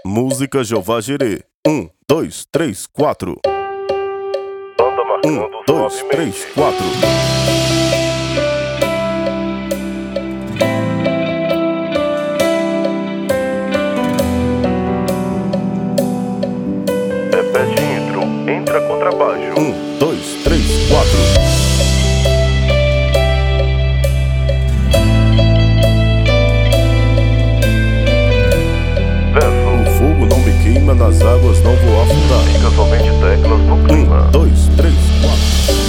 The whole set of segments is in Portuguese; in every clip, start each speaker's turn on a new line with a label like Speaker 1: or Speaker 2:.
Speaker 1: Música Jeová Jireh. 1, 2, 3, 4.
Speaker 2: Banda marcando
Speaker 1: 1, 2, 3, 4.
Speaker 2: Repete intro, entra contrabaixo.
Speaker 1: 1, 2, 3, 4. Nas águas não vou afundar.
Speaker 2: Fica somente teclas no clima.
Speaker 1: 1, 2, 3, 4.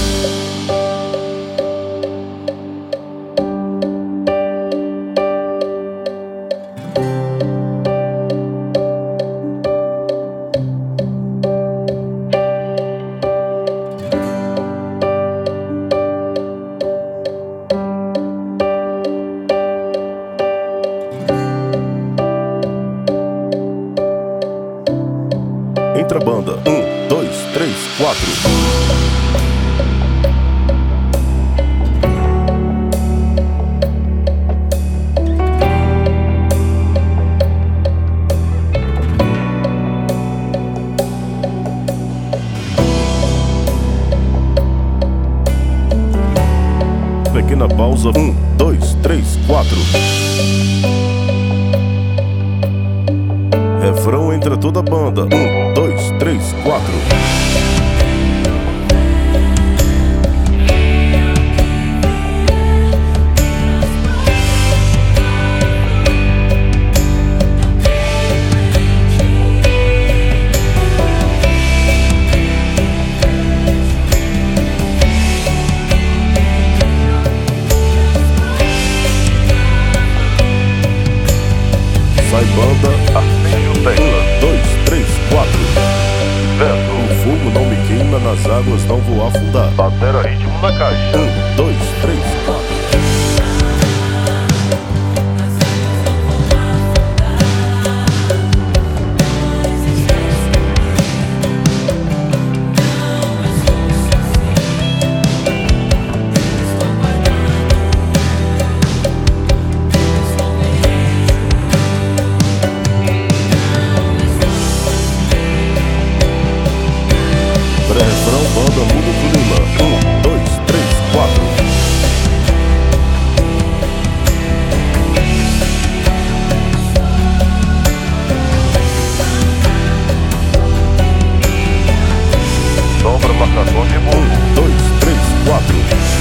Speaker 1: Entra banda. 1, 2, 3, 4. Pequena pausa. 1, 2, 3, 4. Refrão entra toda a banda. 1, 2, 3, 4. Sai banda.
Speaker 2: Acende o tecla.
Speaker 1: 1, 2, 3, 4.
Speaker 2: Verso.
Speaker 1: O fogo não me queima, nas águas não vou afundar.
Speaker 2: Batera ritmo na caixa.
Speaker 1: 1, 2, 3, 4. Pré-refrão, banda, muda o clima. 1, 2, 3, 4.
Speaker 2: Dobra marcação de
Speaker 1: 1,
Speaker 2: burro.
Speaker 1: 2, 3, 4.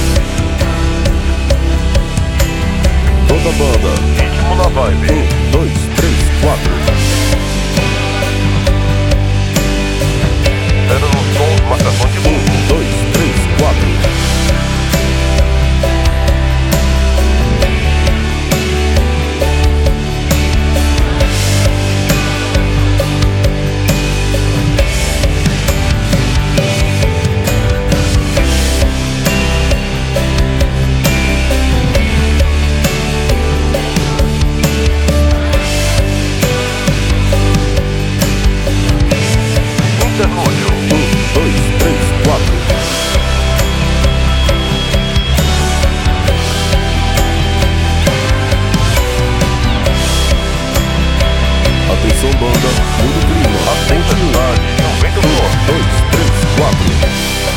Speaker 1: Toda banda.
Speaker 2: Ritmo na vibe.
Speaker 1: 1, 2, 3, 4.
Speaker 2: Era no som, marcação de
Speaker 1: 1,
Speaker 2: burro.
Speaker 1: 2, 3, 4.
Speaker 2: Interlúdio.
Speaker 1: 1, 2, 3, 4. Atenção banda, muda o clima.
Speaker 2: A tempestade e um vento
Speaker 1: 1,
Speaker 2: forte.
Speaker 1: 2, 3, 4.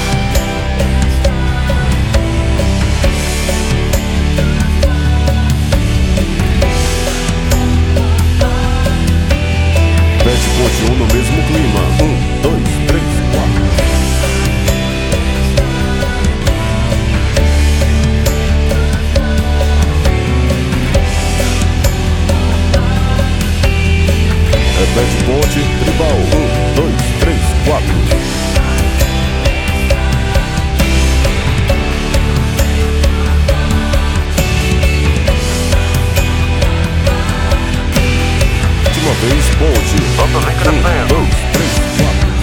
Speaker 1: Mete ponte 1 no mesmo clima. 1, 2, 3, 4. Repete ponte, tribal. 1, 2, 3, 4. Última vez, ponte.
Speaker 2: Banda vem
Speaker 1: 1,
Speaker 2: crescendo.
Speaker 1: 2, 3, 4.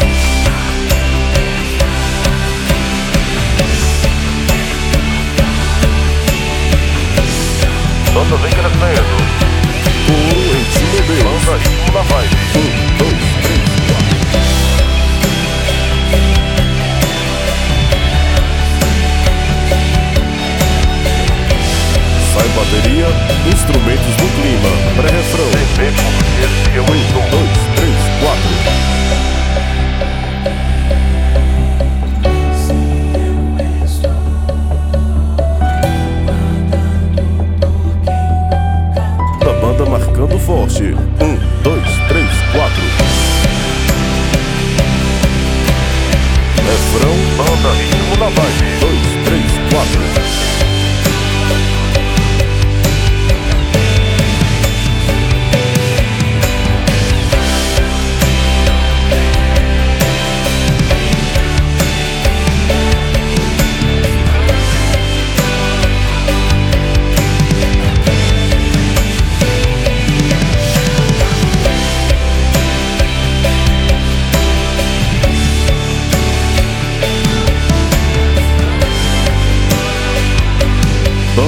Speaker 2: Banda vem crescendo.
Speaker 1: Coro em ti, meu Deus.
Speaker 2: Banda ritmo na vibe.
Speaker 1: 1, 2, 3, 4. Sai bateria, instrumentos do clima, pré-refrão.
Speaker 2: TV como esse eu estou.
Speaker 1: 1, 2, 3,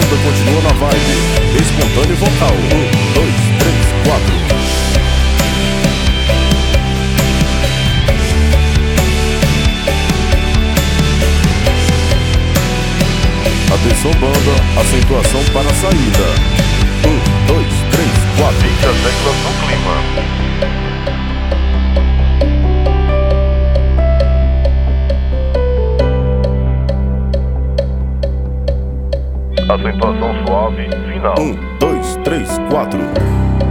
Speaker 1: banda continua na vibe. Espontâneo vocal. 1, 2, 3, 4. Atenção banda, acentuação para a saída. 1, 2, 3, 4.
Speaker 2: 20 as teclas no clima. Acentuação suave, final.
Speaker 1: 1, 2, 3, 4.